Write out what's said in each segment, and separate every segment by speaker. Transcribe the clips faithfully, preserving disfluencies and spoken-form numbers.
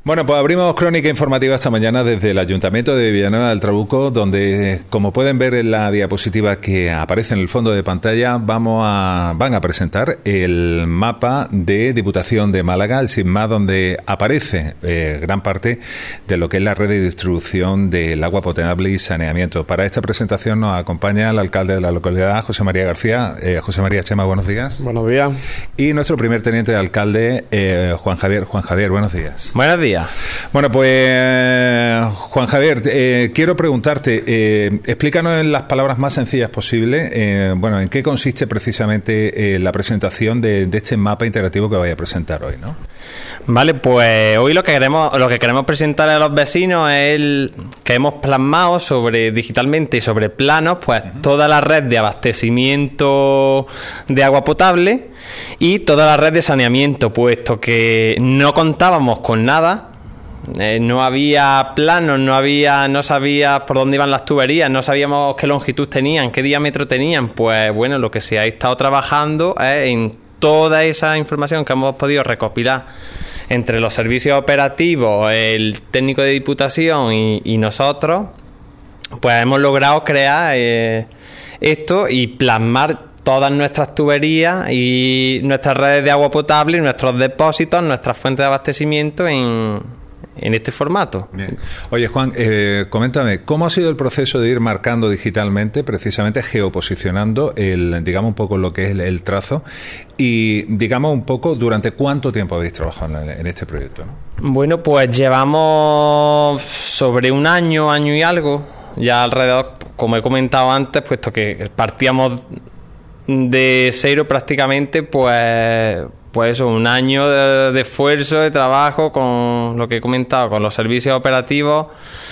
Speaker 1: Bueno, pues abrimos crónica informativa esta mañana desde el Ayuntamiento de Villanueva del Trabuco, donde, como pueden ver en la diapositiva que aparece en el fondo de pantalla, vamos a, van a presentar el mapa de Diputación de Málaga, el SIGMA, donde aparece eh, gran parte de lo que es la red de distribución del agua potable y saneamiento. Para esta presentación nos acompaña el alcalde de la localidad, José María García. Eh, José María Chema, buenos días.
Speaker 2: Buenos días.
Speaker 1: Y nuestro primer teniente de alcalde, eh, Juan Javier. Juan Javier, buenos días.
Speaker 3: Buenos días.
Speaker 1: Bueno, pues Juan Javier, eh, quiero preguntarte, eh, explícanos en las palabras más sencillas posibles, eh, bueno, en qué consiste precisamente eh, la presentación de, de este mapa interactivo que vaya a presentar hoy, ¿no?
Speaker 3: Vale, pues hoy lo que queremos, lo que queremos presentar a los vecinos es el que hemos plasmado sobre digitalmente y sobre planos, pues uh-huh. toda la red de abastecimiento de agua potable y toda la red de saneamiento, puesto que no contábamos con nada. Eh, no había planos, no había, no sabías por dónde iban las tuberías, no sabíamos qué longitud tenían, qué diámetro tenían. Pues bueno, lo que se ha estado trabajando es en toda esa información que hemos podido recopilar entre los servicios operativos, el técnico de Diputación y, y nosotros, pues hemos logrado crear eh, esto y plasmar todas nuestras tuberías y nuestras redes de agua potable, nuestros depósitos, nuestras fuentes de abastecimiento en, en este formato.
Speaker 1: Bien. Oye, Juan, eh, coméntame, ¿cómo ha sido el proceso de ir marcando digitalmente, precisamente geoposicionando, el, digamos, un poco lo que es el, el trazo y, digamos, un poco durante cuánto tiempo habéis trabajado en, en este proyecto, ¿no?
Speaker 3: Bueno, pues llevamos sobre un año, año y algo, ya alrededor, como he comentado antes, puesto que partíamos de cero prácticamente, pues pues eso, un año de, de esfuerzo, de trabajo con lo que he comentado, con los servicios operativos,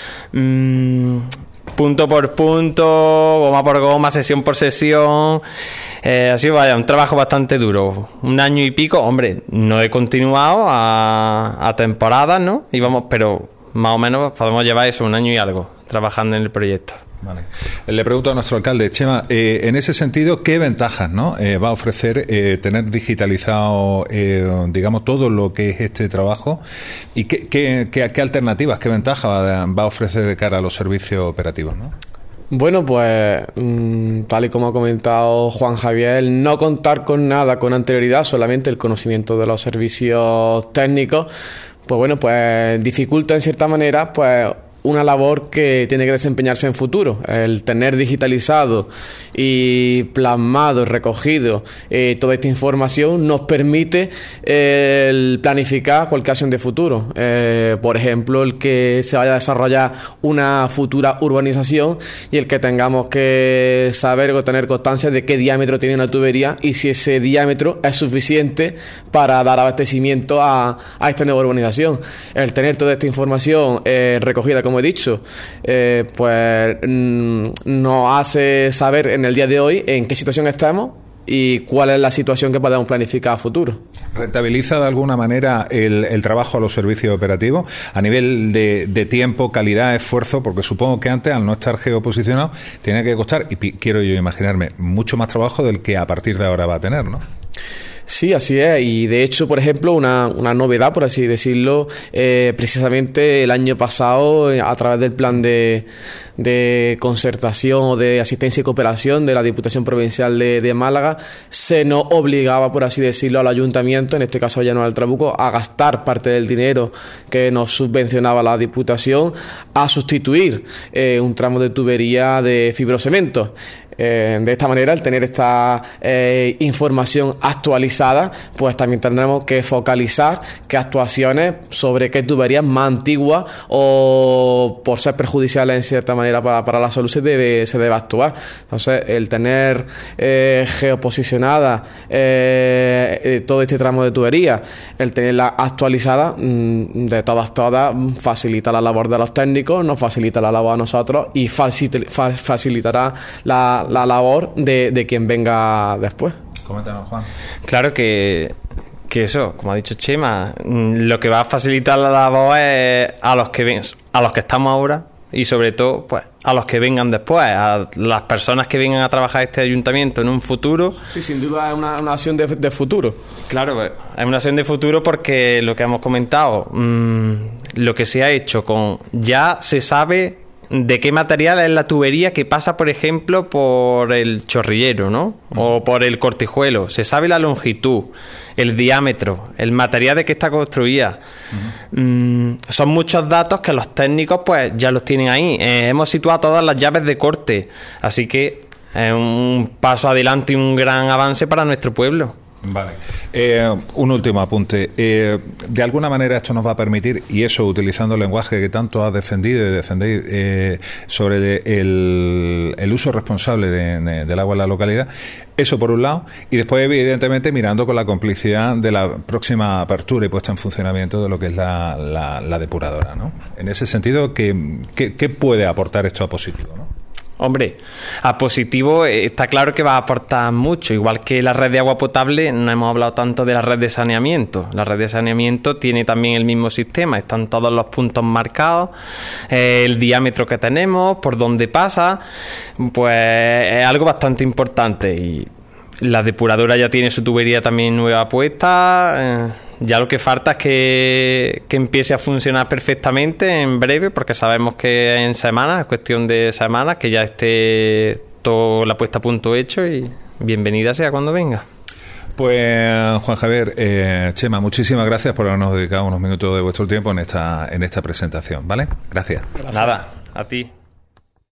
Speaker 3: mmm, punto por punto, goma por goma, sesión por sesión. Eh, ha sido, vaya, un trabajo bastante duro, un año y pico. Hombre, no he continuado a, a temporadas, ¿no? Íbamos, pero más o menos podemos llevar eso, un año y algo, trabajando en el proyecto.
Speaker 1: Vale. Le pregunto a nuestro alcalde, Chema, eh, en ese sentido, ¿qué ventajas, ¿no? eh, va a ofrecer eh, tener digitalizado, eh, digamos, todo lo que es este trabajo y qué, qué, qué, qué alternativas, qué ventajas va, va a ofrecer de cara a los servicios operativos, ¿no?
Speaker 2: Bueno, pues mmm, tal y como ha comentado Juan Javier, el no contar con nada con anterioridad, solamente el conocimiento de los servicios técnicos, pues bueno, pues dificulta en cierta manera, pues una labor que tiene que desempeñarse en futuro. El tener digitalizado y plasmado, recogido eh, toda esta información nos permite eh, el planificar cualquier acción de futuro. Eh, por ejemplo, el que se vaya a desarrollar una futura urbanización y el que tengamos que saber o tener constancia de qué diámetro tiene una tubería y si ese diámetro es suficiente para dar abastecimiento a, a esta nueva urbanización. El tener toda esta información eh, recogida, como he dicho, eh, pues mm, nos hace saber en el día de hoy en qué situación estamos y cuál es la situación que podemos planificar a futuro.
Speaker 1: ¿Rentabiliza de alguna manera el, el trabajo a los servicios operativos a nivel de, de tiempo, calidad, esfuerzo? Porque supongo que antes, al no estar geoposicionado, tiene que costar, y pi- quiero yo imaginarme, mucho más trabajo del que a partir de ahora va a tener, ¿no?
Speaker 2: Sí, así es, y de hecho, por ejemplo, una, una novedad, por así decirlo, eh, precisamente el año pasado, eh, a través del plan de, de concertación o de asistencia y cooperación de la Diputación Provincial de, de Málaga, se nos obligaba, por así decirlo, al ayuntamiento, en este caso Villanueva del Trabuco, a gastar parte del dinero que nos subvencionaba la Diputación a sustituir eh, un tramo de tubería de fibrocemento. Eh, de esta manera, al tener esta eh, información actualizada, pues también tendremos que focalizar qué actuaciones sobre qué tuberías más antiguas o por ser perjudiciales en cierta manera para, para la salud se debe, se debe actuar. Entonces, el tener eh, geoposicionada eh, eh, todo este tramo de tubería, el tenerla actualizada, mmm, de todas, todas, facilita la labor de los técnicos, nos facilita la labor a nosotros y facil, fa, facilitará la la labor de, de quien venga después.
Speaker 1: Coméntanos, Juan.
Speaker 3: Claro que, que eso, como ha dicho Chema, lo que va a facilitar la labor es a los que ven, a los que estamos ahora y sobre todo pues a los que vengan después, a las personas que vengan a trabajar este ayuntamiento en un futuro.
Speaker 2: Sí, sin duda es una, una acción de, de futuro.
Speaker 3: Claro, es una acción de futuro porque lo que hemos comentado, mmm, lo que se ha hecho con... Ya se sabe de qué material es la tubería que pasa, por ejemplo, por el chorrillero, ¿no? Uh-huh. O por el cortijuelo. Se sabe la longitud, el diámetro, el material de que está construida. Uh-huh. Mm, son muchos datos que los técnicos pues ya los tienen ahí. Eh, hemos situado todas las llaves de corte, así que es un paso adelante y un gran avance para nuestro pueblo.
Speaker 1: Vale. Eh, un último apunte. Eh, de alguna manera esto nos va a permitir, y eso utilizando el lenguaje que tanto has defendido y defendéis eh, sobre el, el uso responsable de, de, del agua en la localidad, eso por un lado, y después evidentemente mirando con la complicidad de la próxima apertura y puesta en funcionamiento de lo que es la, la, la depuradora, ¿no? En ese sentido, ¿qué, qué, qué puede aportar esto a positivo, ¿no?
Speaker 3: Hombre, a positivo está claro que va a aportar mucho, igual que la red de agua potable. No hemos hablado tanto de la red de saneamiento. La red de saneamiento tiene también el mismo sistema, están todos los puntos marcados, eh, el diámetro que tenemos, por dónde pasa, pues es algo bastante importante. Y la depuradora ya tiene su tubería también nueva puesta. Eh, ya lo que falta es que, que empiece a funcionar perfectamente en breve, porque sabemos que en semanas, es cuestión de semanas, que ya esté toda la puesta a punto hecho, y bienvenida sea cuando venga.
Speaker 1: Pues Juan Javier, eh, Chema, muchísimas gracias por habernos dedicado unos minutos de vuestro tiempo en esta, en esta presentación, ¿vale? Gracias.
Speaker 3: Nada, a ti.